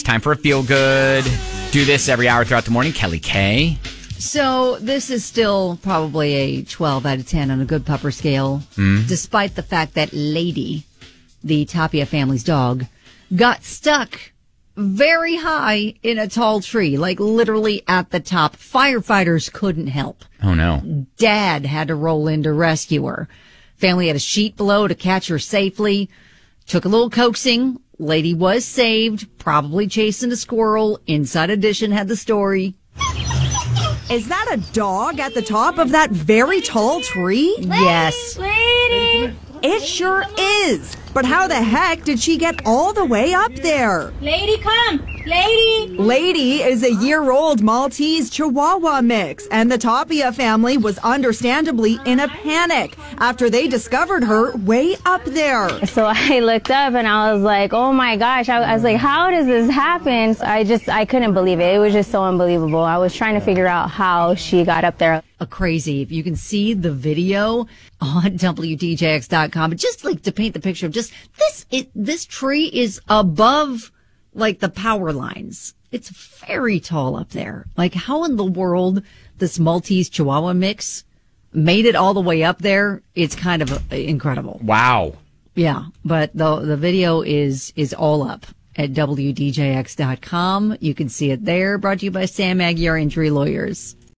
time for a feel good. Do this every hour throughout the morning. Kelly K. So this is still probably a 12 out of 10 on a good pupper scale, despite the fact that Lady, the Tapia family's dog, got stuck very high in a tall tree, like literally at the top. Firefighters couldn't help. Oh, no. Dad had to roll in to rescue her. Family had a sheet below to catch her safely. Took a little coaxing. Lady was saved, probably chasing a squirrel. Inside Edition had the story. Is that a dog at the top of that very tall tree? Yes. Lady! It sure is. But how the heck did she get all the way up there? Lady, come! Lady! Lady is a year-old Maltese Chihuahua mix, and the Tapia family was understandably in a panic after they discovered her way up there. So I looked up and I was like, oh my gosh. I was like, how does this happen? So I couldn't believe it. It was just so unbelievable. I was trying to figure out how she got up there. Crazy. If you can see the video on WDJX.com, but just like to paint the picture of just this tree is above like the power lines. It's very tall up there. Like how in the world this Maltese Chihuahua mix made it all the way up there? It's kind of incredible. Wow. Yeah. But the video is all up at WDJX.com. You can see it there. Brought to you by Sam Aguirre Injury Lawyers.